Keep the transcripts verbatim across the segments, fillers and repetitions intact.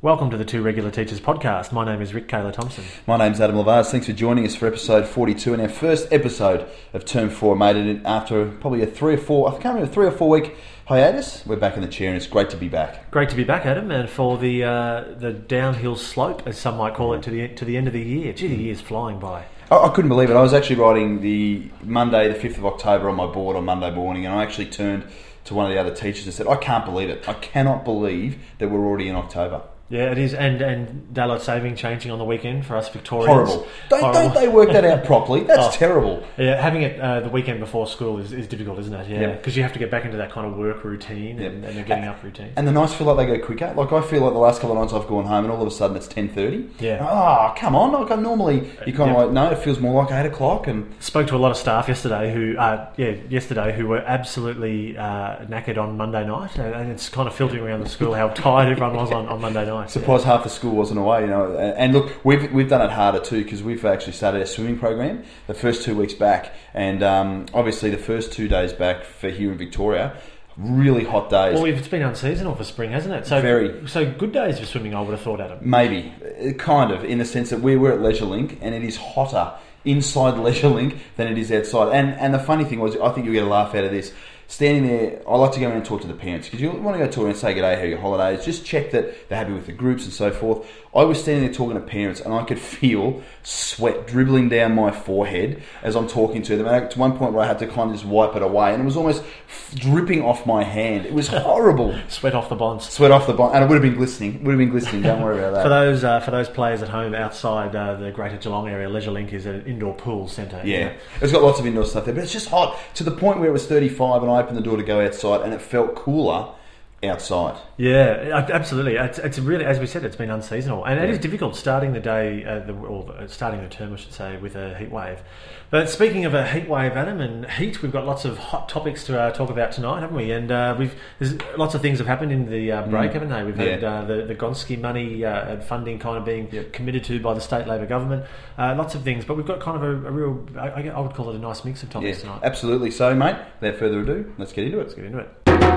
Welcome to the Two Regular Teachers podcast. My name is Rick Kayla Thompson. My name's Adam Lavaz. Thanks for joining us for episode forty-two and our first episode of term four. Made it after probably a three or four, I can't remember, three or four week hiatus. We're back in the chair and it's great to be back. Great to be back, Adam, and for the uh, the downhill slope, as some might call it, to the to the end of the year. Gee, the year's flying by. I, I couldn't believe it. I was actually writing the Monday, the fifth of October on my board on Monday morning, and I actually turned to one of the other teachers and said, I can't believe it. I cannot believe that we're already in October. Yeah, it is, and and daylight saving changing on the weekend for us Victorians. Horrible. Don't, Horrible. don't they work that out properly? That's Oh. terrible. Yeah, having it uh, the weekend before school is, is difficult, isn't it? Yeah, Yep. because you have to get back into that kind of work routine Yep. and, and the getting up routine. And the nights feel like they go quicker. Like I feel like the last couple of nights I've gone home and all of a sudden it's ten thirty. Yeah. Oh, come on. Like I normally, you kind of Yep. like, no, it feels more like eight o'clock. And Spoke to a lot of staff yesterday who, uh, yeah, yesterday who were absolutely uh, knackered on Monday night, and it's kind of filtering around the school how tired everyone was on, on Monday night. surprised half the school wasn't away, you know. And look, we've we've done it harder too because we've actually started a swimming program the first two weeks back, and um, obviously the first two days back for here in Victoria, really hot days. Well, it's been unseasonal for spring, hasn't it? So Very. So good days for swimming, I would have thought, Adam. Maybe, uh, kind of, in the sense that we were at Leisure Link and it is hotter inside Leisure Link than it is outside. And and the funny thing was, I think you'll get a laugh out of this. Standing there, I like to go in and talk to the parents because you want to go talk and say good day, how are your holidays, just check that they're happy with the groups and so forth. I was standing there talking to parents and I could feel sweat dribbling down my forehead as I'm talking to them. And to one point where I had to kind of just wipe it away and it was almost dripping off my hand. It was horrible. Sweat off the bonds. Sweat off the bond, and it would have been glistening. It would have been glistening. Don't worry about that. For those uh, for those players at home outside uh, the Greater Geelong area, Leisure Link is an indoor pool centre. Yeah, isn't it? it's got lots of indoor stuff there, but it's just hot to the point where it was thirty-five, and I opened the door to go outside, and it felt cooler outside. Yeah, absolutely. It's, it's really, as we said, it's been unseasonal, and it Yeah. is difficult starting the day, uh, the, or starting the term, I should say, with a heat wave. But speaking of a heat wave, Adam, and heat, we've got lots of hot topics to uh, talk about tonight, haven't we? And uh, we've there's lots of things have happened in the uh, break, Mm. haven't they? We've Yeah. had uh, the the Gonski money uh, and funding kind of being Yep. committed to by the state Labor government. Uh, lots of things, but we've got kind of a, a real, I, I would call it a nice mix of Yeah, topics tonight. absolutely. So, mate, without further ado, let's get into it. Let's get into it.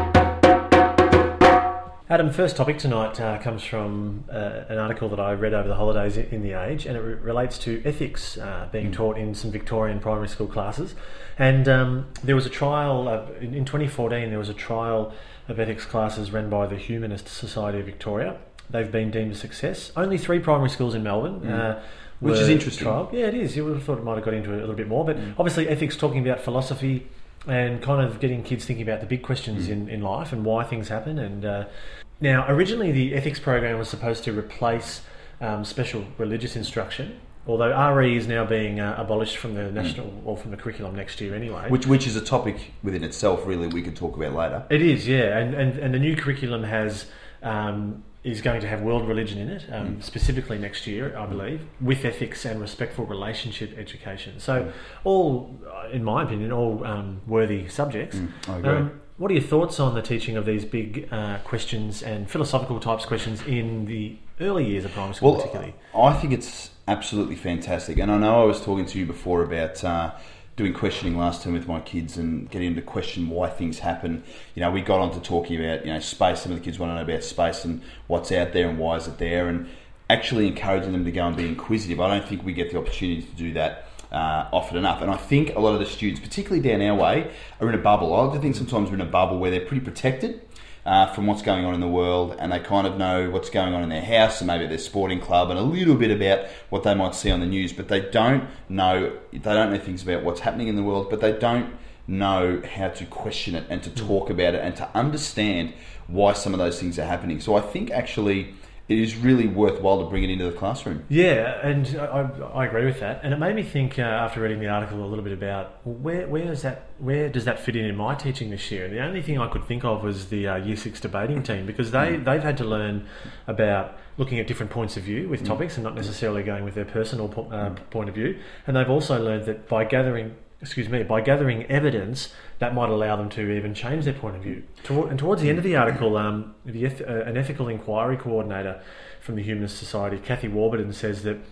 Adam, first topic tonight uh, comes from uh, an article that I read over the holidays in The Age, and it re- relates to ethics uh, being Mm. taught in some Victorian primary school classes. And um, there was a trial, uh, in, in twenty fourteen, there was a trial of ethics classes run by the Humanist Society of Victoria. They've been deemed a success. Only three primary schools in Melbourne. Mm. Uh, Which were is interesting. trialled. Yeah, it is. You would have thought it might have got into it a little bit more, but Mm. obviously ethics talking about philosophy and kind of getting kids thinking about the big questions Mm. in, in life and why things happen. And uh, now, originally the ethics program was supposed to replace um, special religious instruction, although R E is now being uh, abolished from the national or from the curriculum next year anyway. Which, which is a topic within itself, really, we could talk about later. It is, yeah, and, and, and the new curriculum has um, is going to have world religion in it, um, Mm. specifically next year, I believe, with ethics and respectful relationship education. So, Mm. all, in my opinion, all um, worthy subjects. Mm, I agree. Um, what are your thoughts on the teaching of these big uh, questions and philosophical types questions in the early years of primary school, Well, particularly? I think it's absolutely fantastic. And I know I was talking to you before about uh, doing questioning last term with my kids and getting them to question why things happen. You know, we got on to talking about, you know, space. Some of the kids want to know about space and what's out there and why is it there, and actually encouraging them to go and be inquisitive. I don't think we get the opportunity to do that uh, often enough. And I think a lot of the students, particularly down our way, are in a bubble. I like to think sometimes we're in a bubble where they're pretty protected Uh, from what's going on in the world, and they kind of know what's going on in their house and maybe at their sporting club and a little bit about what they might see on the news, but they don't know they don't know things about what's happening in the world, but they don't know how to question it and to talk about it and to understand why some of those things are happening. So I think actually it is really worthwhile to bring it into the classroom. Yeah, and I, I agree with that. And it made me think uh, after reading the article a little bit about well, where where is that where does that fit in in my teaching this year? And the only thing I could think of was the uh, Year Six debating team, because they they've had to learn about looking at different points of view with topics and not necessarily going with their personal po- uh, point of view. And they've also learned that by gathering excuse me, by gathering evidence, that might allow them to even change their point of view. Toward, and towards the end of the article, um, the eth- uh, an ethical inquiry coordinator from the Humanist Society, Kathy Warburton, says that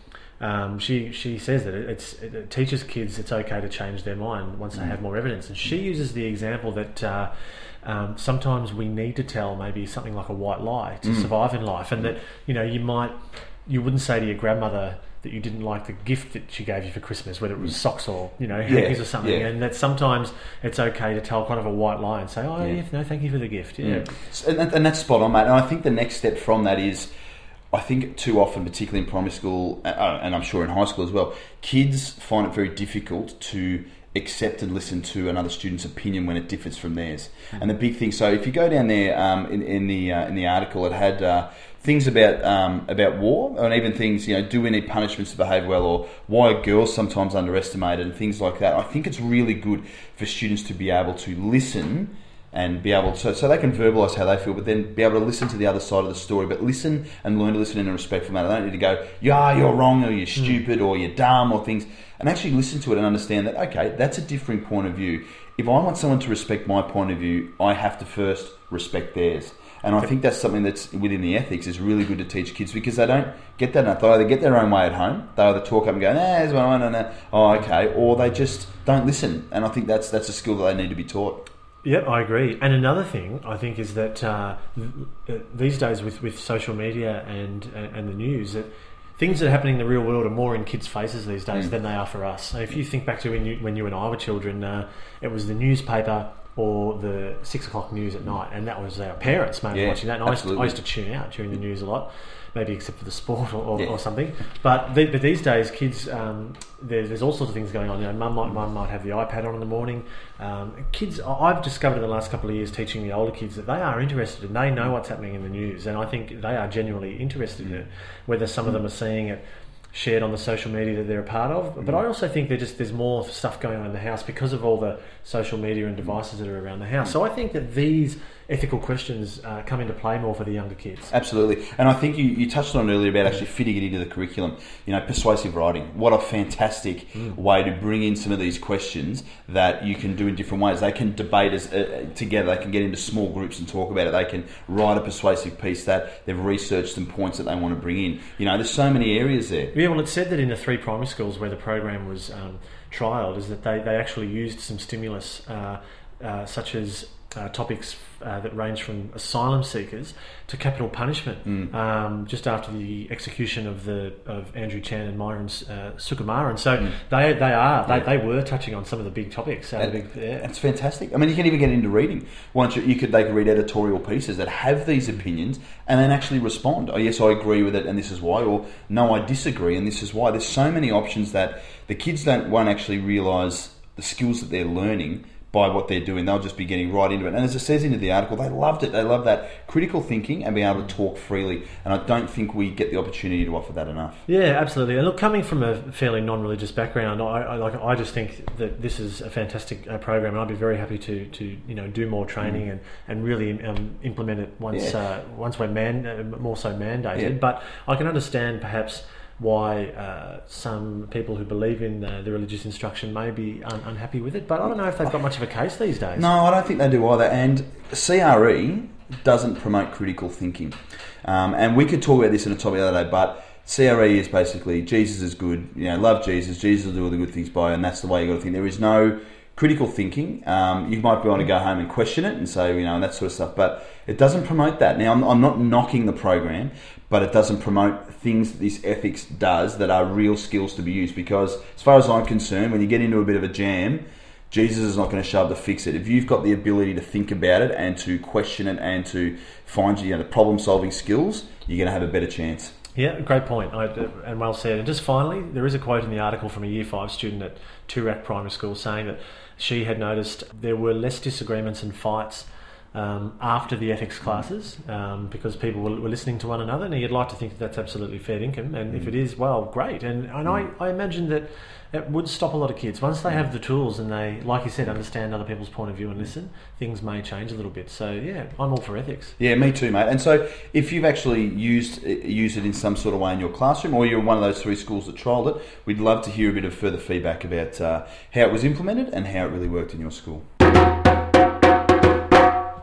um, she she says that it, it's, it teaches kids it's okay to change their mind once they have more evidence. And she uses the example that uh, um, sometimes we need to tell maybe something like a white lie to mm. survive in life, and mm. that you know you might you wouldn't say to your grandmother that you didn't like the gift that she gave you for Christmas, whether it was socks or you know hankies yeah, or something, yeah. and that sometimes it's okay to tell kind of a white lie and say, oh yeah, yeah no, thank you for the gift. Yeah, mm. and, and that's spot on, mate. And I think the next step from that is, I think too often, particularly in primary school, uh, and I'm sure in high school as well, kids find it very difficult to accept and listen to another student's opinion when it differs from theirs. Mm-hmm. And the big thing, so if you go down there um, in, in the uh, in the article, it had uh, things about um, about war, and even things, you know, do we need punishments to behave well, or why are girls sometimes underestimated, and things like that. I think it's really good for students to be able to listen and be able to, so, so they can verbalise how they feel, but then be able to listen to the other side of the story, but listen and learn to listen in a respectful manner. They don't need to go, yeah, you're wrong, or you're stupid, mm. or you're dumb, or things, and actually listen to it and understand that, okay, that's a differing point of view. If I want someone to respect my point of view, I have to first respect theirs. And I think that's something that's within the ethics is really good to teach kids, because they don't get that enough. They either get their own way at home, they either talk up and go, nah, there's one, no, no, oh, okay, or they just don't listen. And I think that's that's a skill that they need to be taught. Yep, I agree. And another thing I think is that uh, these days with, with social media and and the news, that things that are happening in the real world are more in kids' faces these days mm. than they are for us. So if you think back to when you when you and I were children, uh, it was the newspaper or the six o'clock news at night, and that was our parents maybe yeah, watching that. And I used, to, I used to tune out during the news a lot, maybe except for the sport or, or, yeah. or something. But, the, but these days, kids, um, there's, there's all sorts of things going on. You know, mum might, mum might have the iPad on in the morning. Um, kids, I've discovered in the last couple of years teaching the older kids that they are interested and they know what's happening in the news, and I think they are genuinely interested mm. in it. Whether some of them are seeing it shared on the social media that they're a part of, but I also think there just there's more stuff going on in the house because of all the social media and devices that are around the house. So I think that these ethical questions uh, come into play more for the younger kids. Absolutely, and I think you, you touched on earlier about actually fitting it into the curriculum. You know, persuasive writing. What a fantastic mm. way to bring in some of these questions that you can do in different ways. They can debate as, uh, together. They can get into small groups and talk about it. They can write a persuasive piece that they've researched some points that they want to bring in. You know, there's so many areas there. Yeah, well, it's said that in the three primary schools where the program was um, trialled, is that they, they actually used some stimulus uh, uh, such as uh, topics uh, that range from asylum seekers to capital punishment. Mm. Um, just after the execution of the of Andrew Chan and Myron uh, Sukumaran, so mm. they they are they, yeah. they were touching on some of the big topics. Uh, that, the big, yeah. That's fantastic. I mean, you can even get into reading. Once you, you could they could read editorial pieces that have these opinions and then actually respond. Oh yes, I agree with it, and this is why. Or no, I disagree, and this is why. There's so many options that the kids don't won't actually realise the skills that they're learning by what they're doing. They'll just be getting right into it. And as it says into the article, they loved it. They love that critical thinking and being able to talk freely. And I don't think we get the opportunity to offer that enough. Yeah, absolutely. And look, coming from a fairly non-religious background, I, I like. I just think that this is a fantastic uh, program, and I'd be very happy to, to you know do more training mm. and and really um, implement it once yeah. uh, once we're man uh, more so mandated. Yeah. But I can understand perhaps why uh, some people who believe in uh, the religious instruction may be un- unhappy with it, but I don't know if they've got much of a case these days. No, I don't think they do either. And C R E doesn't promote critical thinking. Um, and we could talk about this in a topic the other day, but C R E is basically Jesus is good, you know, love Jesus, Jesus will do all the good things by you, and that's the way you've got to think. There is no critical thinking. Um, you might be able to go home and question it and say, you know, and that sort of stuff, but it doesn't promote that. Now, I'm, I'm not knocking the program, but it doesn't promote things that this ethics does that are real skills to be used, because as far as I'm concerned, when you get into a bit of a jam, Jesus is not going to show up to fix it. If you've got the ability to think about it and to question it and to find, you know, the problem-solving skills, you're going to have a better chance. Yeah, great point, I, and well said. And just finally, there is a quote in the article from a Year five student at Toorak Primary School saying that she had noticed there were less disagreements and fights um, after the ethics classes um, because people were, were listening to one another, and you'd like to think that that's absolutely fair income, and mm. if it is, well, great. And, and mm. I, I imagine that it would stop a lot of kids. Once they have the tools and they, like you said, understand other people's point of view and listen, things may change a little bit. So yeah, I'm all for ethics. Yeah, me too, mate. And so if you've actually used used it in some sort of way in your classroom, or you're in one of those three schools that trialled it, we'd love to hear a bit of further feedback about uh, how it was implemented and how it really worked in your school.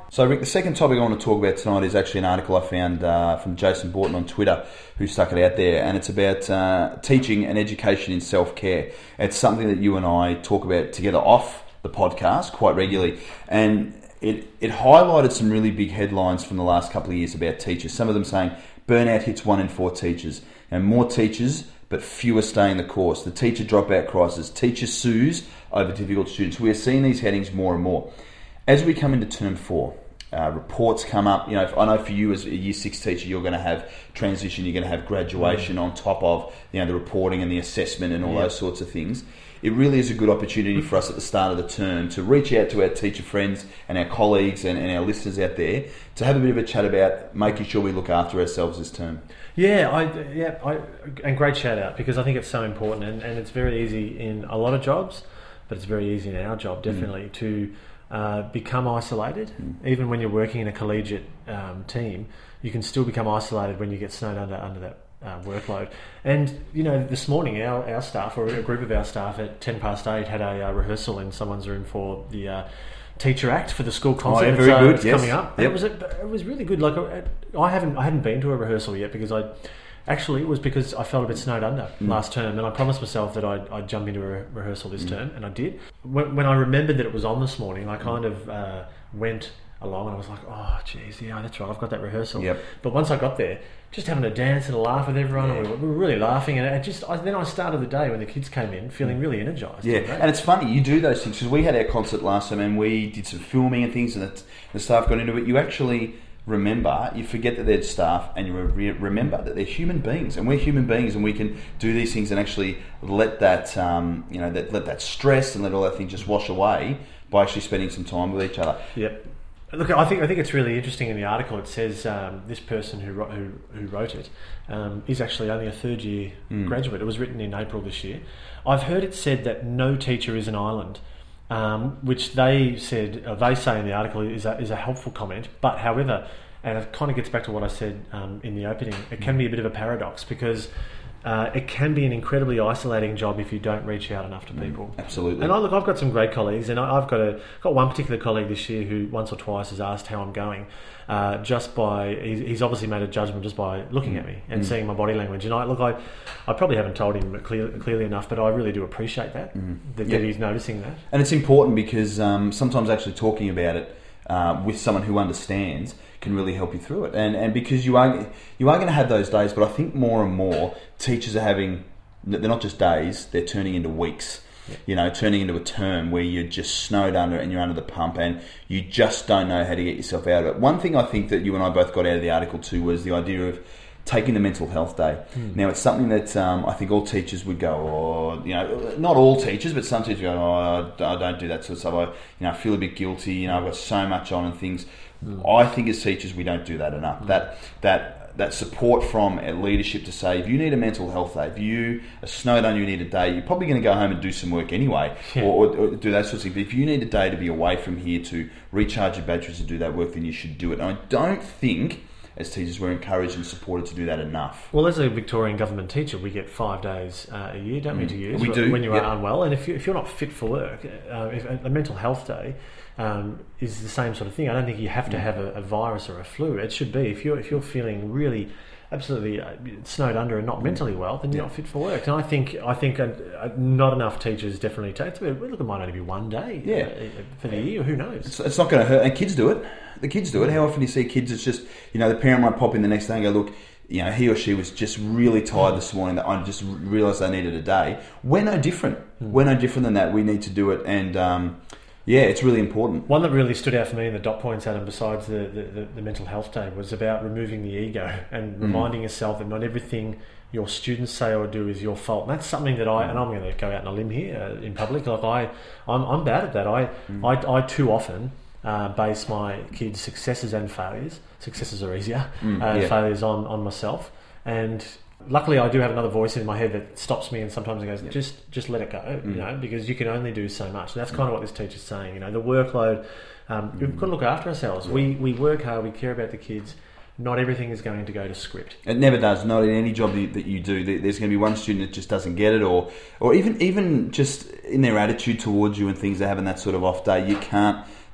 So, Rick, the second topic I want to talk about tonight is actually an article I found uh, from Jason Borton on Twitter, who stuck it out there, and it's about uh, teaching and education in self-care. It's something that you and I talk about together off the podcast quite regularly, and it, it highlighted some really big headlines from the last couple of years about teachers. Some of them saying burnout hits one in four teachers, and more teachers, but fewer stay in the course. The teacher dropout crisis, teacher sues over difficult students. We are seeing these headings more and more. As we come into term four, uh, reports come up. You know, I know for you as a year six teacher, you're going to have transition, you're going to have graduation mm. on top of, you know, the reporting and the assessment and all yeah. those sorts of things. It really is a good opportunity for us at the start of the term to reach out to our teacher friends and our colleagues and, and our listeners out there to have a bit of a chat about making sure we look after ourselves this term. Yeah, I, yeah, I, and great shout out, because I think it's so important, and, and it's very easy in a lot of jobs, but it's very easy in our job definitely mm. to uh, become isolated. Mm. Even when you're working in a collegiate um, team, you can still become isolated when you get snowed under under that uh, workload. And you know, this morning our, our staff, or a group of our staff at ten past eight, had a uh, rehearsal in someone's room for the Uh, Teacher Act for the school concert. Oh, yeah, very uh, good. It's yes. coming up. Yep. It was a, it was really good. Like I haven't I hadn't been to a rehearsal yet, because I actually it was because I felt a bit snowed under mm. last term, and I promised myself that I'd, I'd jump into a re- rehearsal this mm. term, and I did. When, when I remembered that it was on this morning, I kind of uh, went along, and I was like, oh geez, yeah, that's right, I've got that rehearsal. Yep. But once I got there, just having a dance and a laugh with everyone, yeah. and we, were, we were really laughing, and it just I, then I started the day when the kids came in feeling really energised. Yeah, and it's funny, you do those things, because we had our concert last time and we did some filming and things, and the, the staff got into it. You actually remember, you forget that they're staff, and you re- remember that they're human beings, and we're human beings, and we can do these things and actually let that um, you know that let that stress and let all that thing just wash away by actually spending some time with each other. Yep. Look, I think I think it's really interesting in the article. It says um, this person who wrote, who, who wrote it um, is actually only a third year mm. graduate. It was written in April this year. I've heard it said that no teacher is an island, um, which they said uh, they say in the article is a, is a helpful comment. But however, and it kind of gets back to what I said um, in the opening, it can be a bit of a paradox, because Uh, it can be an incredibly isolating job if you don't reach out enough to people. Mm, absolutely. And I, look, I've got some great colleagues, and I, I've got a got one particular colleague this year who once or twice has asked how I'm going, uh, just by he's, he's obviously made a judgment just by looking mm. at me and mm. seeing my body language. And I look, I, I probably haven't told him clear, clearly enough, but I really do appreciate that mm. that, yep. that he's noticing that. And it's important, because um, sometimes actually talking about it uh, with someone who understands can really help you through it, and and because you are you are going to have those days, but I think more and more teachers are having, they're not just days, they're turning into weeks. Yeah. You know, turning into a term where you're just snowed under and you're under the pump, and you just don't know how to get yourself out of it. One thing I think that you and I both got out of the article too was the idea of taking the mental health day. Mm. Now, it's something that um, I think all teachers would go, oh, you know, not all teachers, but some teachers go, oh, I don't do that sort of stuff. I, you know, I feel a bit guilty. You know, I've got so much on and things. Mm. I think as teachers we don't do that enough. Mm. That that that support from leadership to say, if you need a mental health day, if you are snowed under, you need a day, you're probably going to go home and do some work anyway, yeah. or, or, or do that sort of thing. But if you need a day to be away from here to recharge your batteries and do that work, then you should do it. And I don't think as teachers we're encouraged and supported to do that enough. Well, as a Victorian government teacher, we get five days uh, a year, don't mm. we, to use? We do. When you yep. are unwell. And if, you, if you're not fit for work, uh, if a mental health day um, is the same sort of thing. I don't think you have to mm. have a, a virus or a flu. It should be, if you're, if you're feeling really absolutely uh, snowed under and not mentally well, then you're yeah. not fit for work. And I think I think uh, uh, not enough teachers definitely take it. Look, it might only be one day yeah. uh, for the year. Who knows? It's, it's not going to hurt. And kids do it. The kids do it. How often do you see kids? It's just, you know, the parent might pop in the next day and go, look, you know, he or she was just really tired this morning that I just realised I needed a day. We're no different. Mm. We're no different than that. We need to do it. And um, yeah, it's really important. One that really stood out for me in the dot points, Adam, besides the, the, the, the mental health day, was about removing the ego and mm. reminding yourself that not everything your students say or do is your fault. And that's something that I, and I'm going to go out on a limb here uh, in public, like I, I'm, I'm bad at that. I, mm. I, I too often uh, base my kids' successes and failures, successes are easier, mm, uh, yeah. failures on, on myself. And luckily, I do have another voice in my head that stops me, and sometimes it goes, yep. "Just, just let it go," mm. you know, because you can only do so much. And that's kind of what this teacher's saying. You know, the workload. Um, mm. We've got to look after ourselves. Yeah. We we work hard. We care about the kids. Not everything is going to go to script. It never does. Not in any job that you do. There's going to be one student that just doesn't get it, or or even even just in their attitude towards you and things. They're having that sort of off day. You can't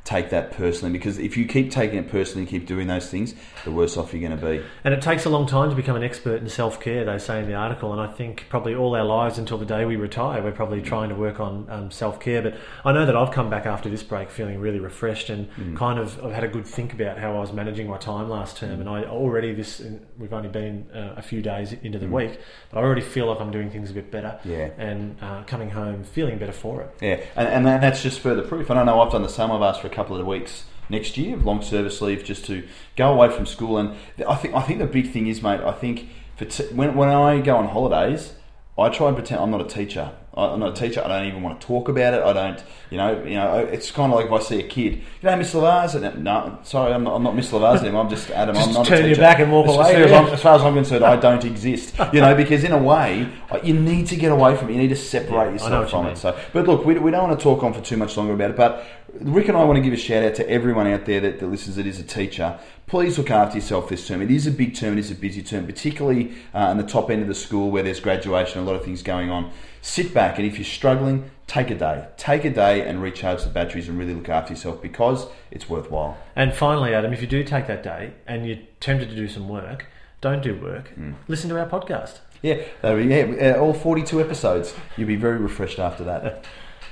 take that personally, because if you keep taking it personally and keep doing those things, the worse off you're going to be. And it takes a long time to become an expert in self-care, they say in the article, and I think probably all our lives until the day we retire, we're probably trying to work on um, self-care. But I know that I've come back after this break feeling really refreshed and mm. kind of I've had a good think about how I was managing my time last term, and I already this we've only been uh, a few days into the mm. week, but I already feel like I'm doing things a bit better, yeah. and uh, coming home feeling better for it. Yeah, and, and that's just further proof. And I know I've done the same. I've asked for a couple of weeks next year of long service leave just to go away from school. And I think I think the big thing is, mate, I think for t- when when I go on holidays, I try and pretend I'm not a teacher. I'm not a teacher. I don't even want to talk about it. I don't, you know, you know. It's kind of like if I see a kid, you know, Miss Lavaz, and no, sorry, I'm not, I'm not Miss Lavaz anymore. I'm just Adam. Just I'm not turn a teacher. your back and walk as, away. As, yeah. as, as far as I'm concerned, I don't exist. You know, because in a way, you need to get away from it. You need to separate yeah, yourself from it. So, but look, we, we don't want to talk on for too much longer about it. But Rick and I want to give a shout out to everyone out there that, that listens that is a teacher. Please look after yourself this term. It is a big term. It is a busy term, particularly uh, in the top end of the school where there's graduation, a lot of things going on. Sit back, and if you're struggling, take a day. Take a day and recharge the batteries and really look after yourself, because it's worthwhile. And finally, Adam, if you do take that day and you're tempted to do some work, don't do work. Mm. Listen to our podcast. Yeah, yeah, all forty-two episodes. You'll be very refreshed after that.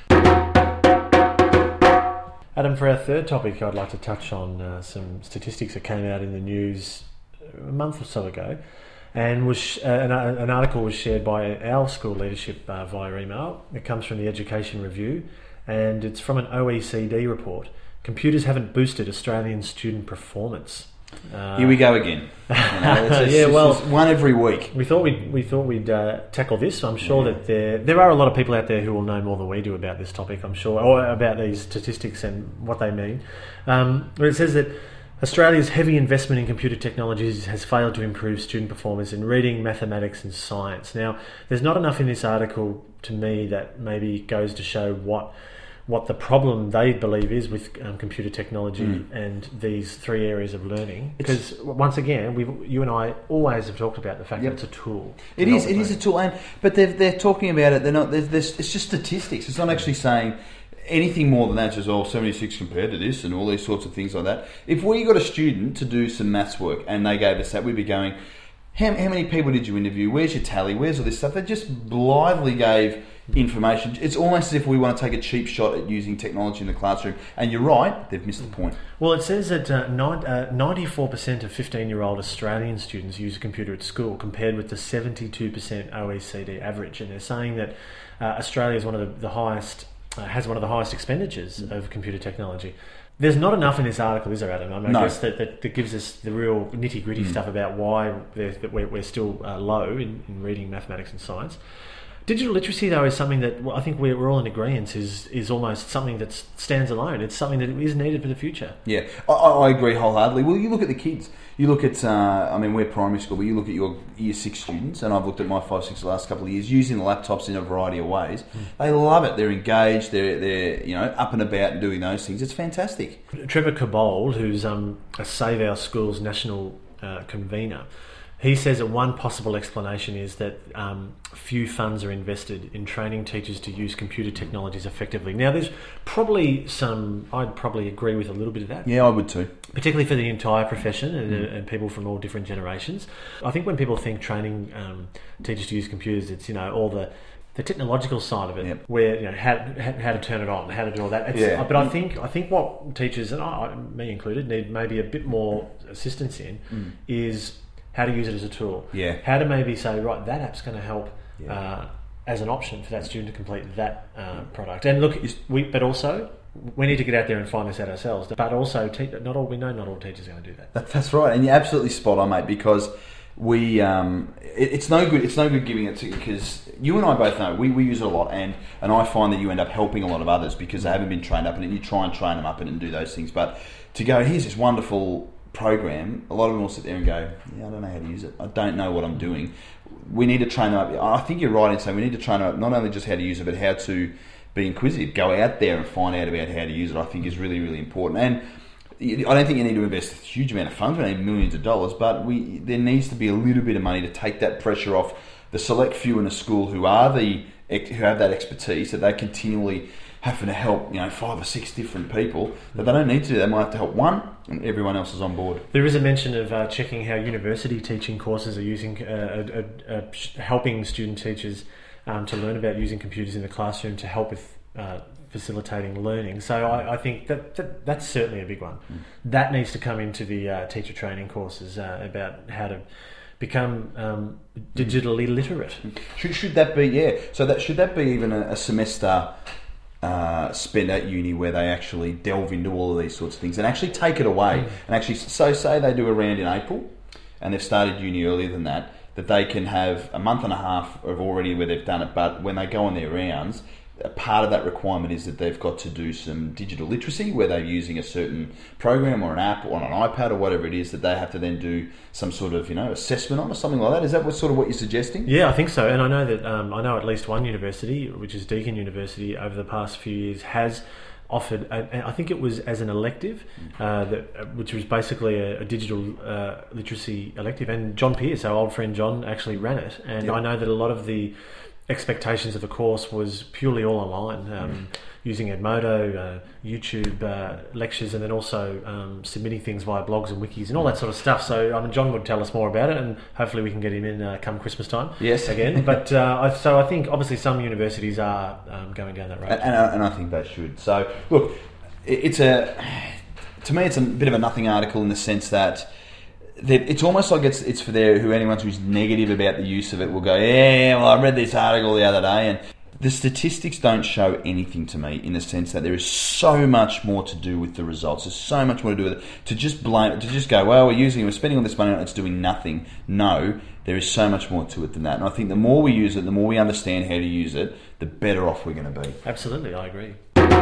Adam, for our third topic, I'd like to touch on uh, some statistics that came out in the news a month or so ago. And was uh, an, an article was shared by our school leadership uh, via email. It comes from the Education Review, and it's from an O E C D report. Computers haven't boosted Australian student performance. Uh, Here we go again. You know, it's, it's, yeah, well, it's one every week. We thought we'd we thought we'd uh, tackle this. I'm sure yeah. that there there are a lot of people out there who will know more than we do about this topic. I'm sure, or about these statistics and what they mean. Um, but it says that Australia's heavy investment in computer technologies has failed to improve student performance in reading, mathematics and science. Now, there's not enough in this article to me that maybe goes to show what what the problem they believe is with um, computer technology mm. and these three areas of learning. Because once again, we you and I always have talked about the fact yep. that it's a tool. It is. It is a tool, and but they're they're talking about it. They're not. There's, there's, it's just statistics. It's not actually saying anything more than that. It's just, oh, seventy-six compared to this and all these sorts of things like that. If we got a student to do some maths work and they gave us that, we'd be going, how, how many people did you interview? Where's your tally? Where's all this stuff? They just blithely gave information. It's almost as if we want to take a cheap shot at using technology in the classroom. And you're right, they've missed the point. Well, it says that uh, nine, uh, ninety-four percent of fifteen-year-old Australian students use a computer at school, compared with the seventy-two percent O E C D average. And they're saying that uh, Australia is one of the, the highest... Uh, has one of the highest expenditures mm. of computer technology. There's not enough in this article, is there, Adam? I, mean, no. I guess that, that, that gives us the real nitty-gritty mm. stuff about why that we're, we're still uh, low in, in reading, mathematics and science. Digital literacy, though, is something that well, I think we're, we're all in agreement is is almost something that stands alone. It's something that is needed for the future. Yeah, I, I agree wholeheartedly. Well, you look at the kids. You look at, uh, I mean, we're primary school, but you look at your year six students, and I've looked at my five, six the last couple of years, using the laptops in a variety of ways. Mm. They love it. They're engaged. They're, they're you know, up and about and doing those things. It's fantastic. Trevor Cobold, who's um, a Save Our Schools national uh, convener, he says that one possible explanation is that um, few funds are invested in training teachers to use computer technologies effectively. Now, there's probably some, I'd probably agree with a little bit of that. Yeah, I would too. Particularly for the entire profession and, mm. and people from all different generations. I think when people think training um, teachers to use computers, it's, you know, all the the technological side of it, yep. where, you know, how, how to turn it on, how to do all that. It's, yeah. But I think I think what teachers, and I, me included, need maybe a bit more assistance in mm. is how to use it as a tool. Yeah. How to maybe say, right, that app's going to help yeah. uh, as an option for that student to complete that uh, product. And look, we but also we need to get out there and find this out ourselves. But also, te- not all we know, not all teachers are going to do that. that. That's right, and you're absolutely spot on, mate. Because we, um, it, it's no good. It's no good giving it to because you and I both know we, we use it a lot, and, and I find that you end up helping a lot of others because they haven't been trained up in it. And you try and train them up in it and do those things, but to go, here's this wonderful program, a lot of them will sit there and go, yeah, I don't know how to use it. I don't know what I'm doing. We need to train them up. I think you're right in saying we need to train them up not only just how to use it, but how to be inquisitive. Go out there and find out about how to use it, I think is really, really important. And I don't think you need to invest a huge amount of funds, we need millions of dollars, but we there needs to be a little bit of money to take that pressure off the select few in a school who are the who have that expertise that they continually having to help, you know, five or six different people that they don't need to do. They might have to help one, and everyone else is on board. There is a mention of uh, checking how university teaching courses are using, uh, uh, uh, helping student teachers um, to learn about using computers in the classroom to help with uh, facilitating learning. So I, I think that, that that's certainly a big one. Mm. That needs to come into the uh, teacher training courses uh, about how to become um, digitally literate. Should should that be yeah? So that should that be even a, a semester uh, spent at uni where they actually delve into all of these sorts of things and actually take it away mm. and actually so say they do a round in April and they've started uni earlier than that, that they can have a month and a half of already where they've done it, but when they go on their rounds, a part of that requirement is that they've got to do some digital literacy where they're using a certain program or an app or on an iPad or whatever it is that they have to then do some sort of, you know, assessment on or something like that. Is that what sort of what you're suggesting? Yeah, I think so. And I know that um, I know at least one university, which is Deakin University, over the past few years has offered, a, I think it was as an elective, uh, that, which was basically a, a digital uh, literacy elective. And John Pierce, our old friend John, actually ran it. And yep. I know that a lot of the expectations of the course was purely all online, um, mm. using Edmodo, uh, YouTube uh, lectures, and then also um, submitting things via blogs and wikis and all that sort of stuff. So I mean, John would tell us more about it, and hopefully we can get him in uh, come Christmas time. Yes, again. But uh, I, so I think obviously some universities are um, going down that road, and, and, I, and I think they should. So look, it's a to me it's a bit of a nothing article in the sense that. It's almost like it's it's for there who anyone who's negative about the use of it will go, yeah, well, I read this article the other day, and the statistics don't show anything to me in the sense that there is so much more to do with the results. There's so much more to do with it. To just blame, to just go, well, we're using, we're spending all this money on it, it's doing nothing. No, there is so much more to it than that. And I think the more we use it, the more we understand how to use it, the better off we're going to be. Absolutely, I agree.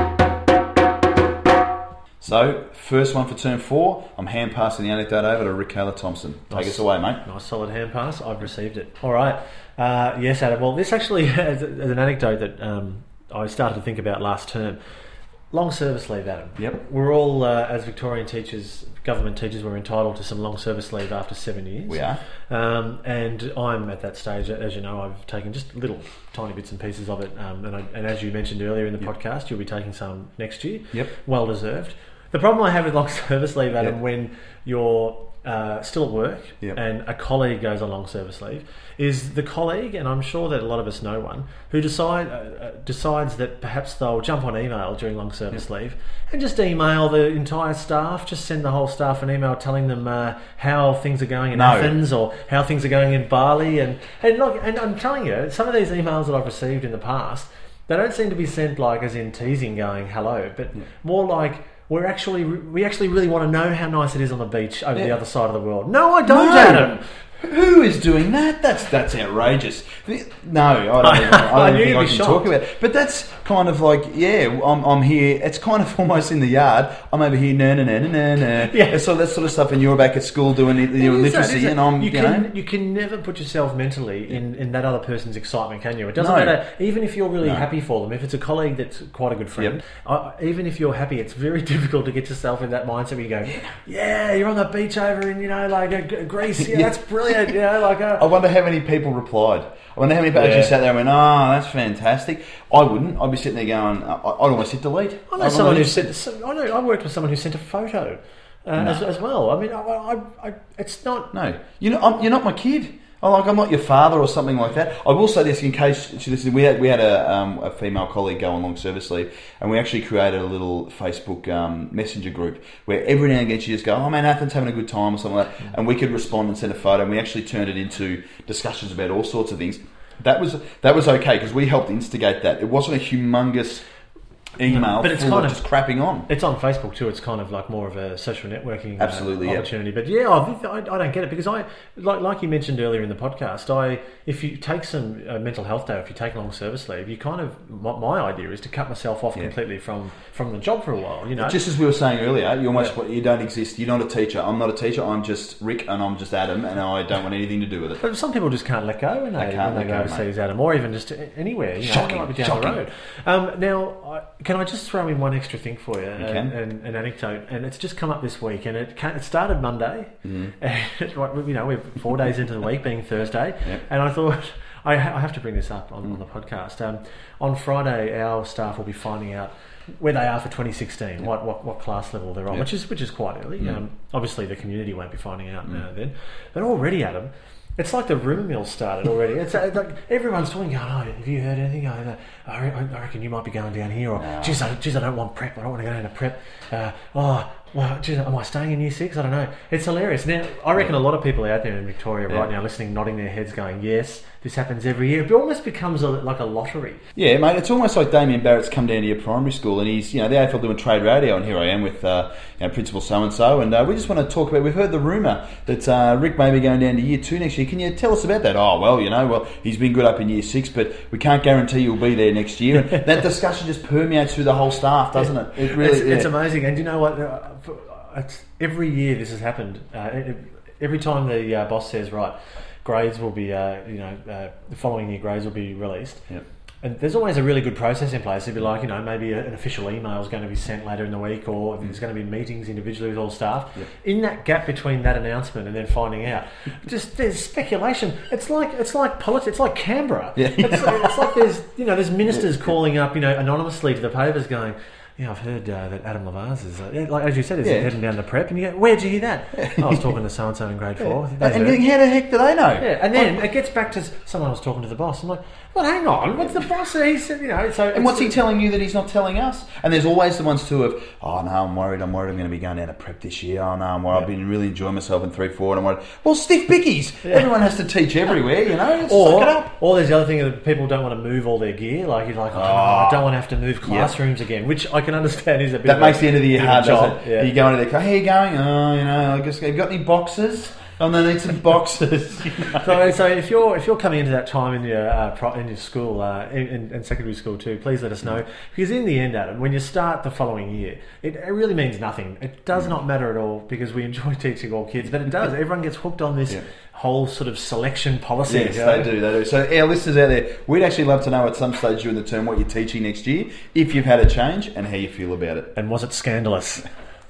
So, first one for term four, I'm hand passing the anecdote over to Rick Taylor-Thompson. Take nice, us away, mate. Nice solid hand pass. I've received it. All right. Uh, yes, Adam. Well, this actually is an anecdote that um, I started to think about last term. Long service leave, Adam. Yep. We're all, uh, as Victorian teachers, government teachers, we're entitled to some long service leave after seven years. We are. Um, and I'm at that stage, as you know, I've taken just little tiny bits and pieces of it. Um, and, I, and as you mentioned earlier in the yep. podcast, you'll be taking some next year. Yep. Well deserved. The problem I have with long service leave, Adam, yep. when you're uh, still at work yep. and a colleague goes on long service leave, is the colleague, and I'm sure that a lot of us know one, who decide uh, decides that perhaps they'll jump on email during long service yep. leave and just email the entire staff, just send the whole staff an email telling them uh, how things are going in no. Athens or how things are going in Bali. And, and, look, and I'm telling you, some of these emails that I've received in the past, they don't seem to be sent like as in teasing going hello, but yep. more like, We're actually, we actually really want to know how nice it is on the beach over yeah. the other side of the world. No, I don't, no. Adam. Who is doing that? That's that's outrageous. No, I don't, even, I don't I think I can shocked. talk about it. But that's kind of like, yeah, I'm I'm here. It's kind of almost in the yard. I'm over here, no, no, no, no, no, no. Yeah. So that sort of stuff, and you're back at school doing your literacy, that, and I'm, you, you can know. you can never put yourself mentally in, in that other person's excitement, can you? It doesn't No. matter, even if you're really No. happy for them. If it's a colleague that's quite a good friend, Yep. uh, even if you're happy, it's very difficult to get yourself in that mindset where you go, yeah, you're on the beach over in, you know, like uh, Greece. Yeah, Yeah. that's brilliant. You know, like. Uh, I wonder how many people replied. I wonder how many people Yeah. actually sat there and went, "Oh, that's fantastic." I wouldn't. I'd be sitting there going, "I'd almost hit delete." I know I'd someone who almost- sent. I know. I worked with someone who sent a photo uh, No. as, as well. I mean, I, I, I, it's not. No, you know, I'm, you're not my kid. I'm like, I'm not your father or something like that. I will say this in case she listens. We had we had a, um, a female colleague go on long service leave, and we actually created a little Facebook um, messenger group where every now and again she just go, "Oh man, Nathan's having a good time" or something like that, and we could respond and send a photo. And we actually turned it into discussions about all sorts of things. That was that was okay because we helped instigate that. It wasn't a humongous email, but it's full kind of of just crapping on. It's on Facebook too. It's kind of like more of a social networking uh, Absolutely, yeah. opportunity. But yeah, I, I I don't get it because I like like you mentioned earlier in the podcast. I if you take some uh, mental health day, if you take long service leave, you kind of my, my idea is to cut myself off Yeah. completely from, from the job for a while. You know, Just as we were saying earlier, you almost you don't exist. You're not a teacher. I'm not a teacher. I'm just Rick, and I'm just Adam, and I don't want anything to do with it. But some people just can't let go when they, They can't when they let go go, overseas, Adam, or even just anywhere. You know, Shocking, they might be down shocking. the road. Um, now, I, can I just throw in one extra thing for you? You an, can. An, an anecdote, and it's just come up this week, and it can, it started Monday, Mm. and you know we're four days into the week, being Thursday, Yep. and I thought I, ha- I have to bring this up on, mm. on the podcast. Um, on Friday, our staff will be finding out where they are for twenty sixteen, yep. what, what what class level they're on, yep. which is which is quite early. Mm. Um, obviously, the community won't be finding out mm. now then, but already, Adam, it's like the rumour mill started already. It's uh, like everyone's talking, going, oh, have you heard anything? I, I, I reckon you might be going down here, or no. geez, I, geez, I don't want prep. I don't want to go into prep. Uh, oh. Well, geez, am I staying in year six? I don't know. It's hilarious. Now, I reckon a lot of people out there in Victoria yeah. right now listening, nodding their heads going, yes, this happens every year. It almost becomes a, like a lottery. Yeah, mate, it's almost like Damien Barrett's come down to your primary school and he's, you know, the A F L doing trade radio, and here I am with, uh, you know, Principal so-and-so, and uh, we just want to talk about, we've heard the rumour that uh, Rick may be going down to year two next year. Can you tell us about that? Oh, well, you know, well, he's been good up in year six, but we can't guarantee you'll be there next year. And that discussion just permeates through the whole staff, doesn't it? It really, it's, yeah. it's amazing. And you know what? Uh, It's, every year this has happened. Uh, every time the uh, boss says, right, grades will be, uh, you know, uh, the following year grades will be released. Yep. And there's always a really good process in place. It'd be like, you know, maybe a, an official email is going to be sent later in the week, or mm. there's going to be meetings individually with all staff. Yep. In that gap between that announcement and then finding out, just there's speculation. It's like it's like politics. It's like Canberra. Yeah. It's, it's like there's, you know, there's ministers yeah. calling up, you know, anonymously to the papers going, yeah, I've heard uh, that Adam Lavaz is, uh, like as you said, is yeah. heading down to prep. And you go, where'd you hear that? I was talking to so-and-so in grade four. Yeah. And you think, how the heck do they know? Yeah, and then it gets back to someone was talking to the boss. I'm like, well, hang on, what's the boss? He said, you know, so. And what's he telling you that he's not telling us? And there's always the ones too of, oh no, I'm worried, I'm worried I'm going to be going down to prep this year. Oh no, I'm worried, yeah. I've been really enjoying myself in three four, and I'm worried. Well, stiff bickies. Yeah. Everyone has to teach everywhere, you know. Or, suck it up. Or there's the other thing that people don't want to move all their gear. Like you're like, oh, oh I don't want to have to move classrooms yeah. again, which I can understand is a bit. That makes the end of the year hard, job. doesn't it? Yeah. You go into their car, how are you going? Oh, you know, I guess, have you got any boxes? And they need some boxes. You know? So, so if you're if you're coming into that time in your uh, pro, in your school uh, in, in secondary school too, please let us know, because in the end, Adam, when you start the following year, it, it really means nothing. It does not matter at all, because we enjoy teaching all kids, but it does. Everyone gets hooked on this. Yeah. Whole sort of selection policy. Yes, you know? they do, they do. So our listeners out there, we'd actually love to know at some stage during the term what you're teaching next year, if you've had a change, and how you feel about it. And was it scandalous?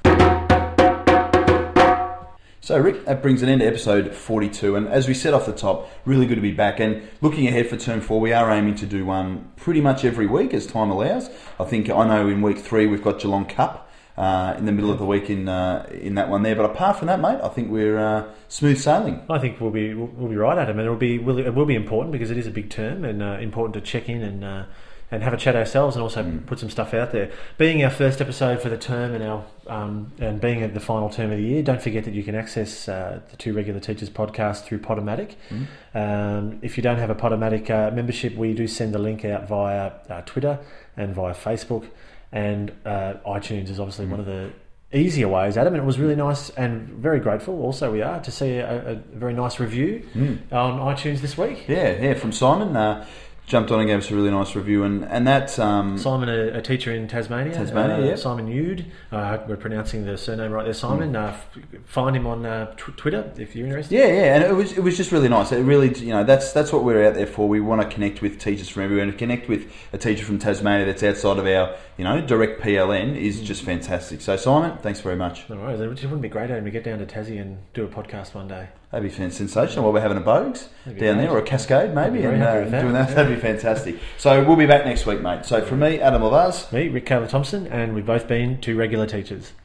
So Rick, that brings an end to episode forty-two, and as we said off the top, really good to be back, and looking ahead for term four, we are aiming to do one pretty much every week as time allows. I think, I know in week three we've got Geelong Cup uh, in the middle of the week in uh, in that one there, but apart from that, mate, I think we're uh, smooth sailing. I think we'll be we'll be right, Adam, and it'll be will, it will be important, because it is a big term, and uh, important to check in and uh, and have a chat ourselves, and also mm. put some stuff out there. Being our first episode for the term, and our um, and being at the final term of the year, don't forget that you can access uh, the Two Regular Teachers podcast through Podomatic. Mm. Um, if you don't have a Podomatic uh, membership, we do send the link out via uh, Twitter and via Facebook, and uh, iTunes is obviously mm. one of the easier ways, Adam, and it was really nice and very grateful also we are to see a, a very nice review mm. on iTunes this week. Yeah, yeah, from Simon. Uh, jumped on and gave us a really nice review, and, and that... Um, Simon, a, a teacher in Tasmania. Tasmania, uh, yeah. Simon Yude. I uh, hope we're pronouncing the surname right there, Simon. Mm. Uh, f- find him on uh, t- Twitter if you're interested. Yeah, yeah, and it was it was just really nice. It really, you know, that's that's what we're out there for. We want to connect with teachers from everywhere, and to connect with a teacher from Tasmania that's outside of our, you know, direct P L N is mm. just fantastic. So, Simon, thanks very much. No worries. It wouldn't be great, Adam, to get down to Tassie and do a podcast one day. That'd be sensational. While we're having a Bogues down there, or a Cascade maybe, and uh, that. doing that, yeah. That'd be fantastic. So we'll be back next week, mate. So from me, Adam Lavaz. Me, Rick Taylor Thompson, and we've both been Two Regular Teachers.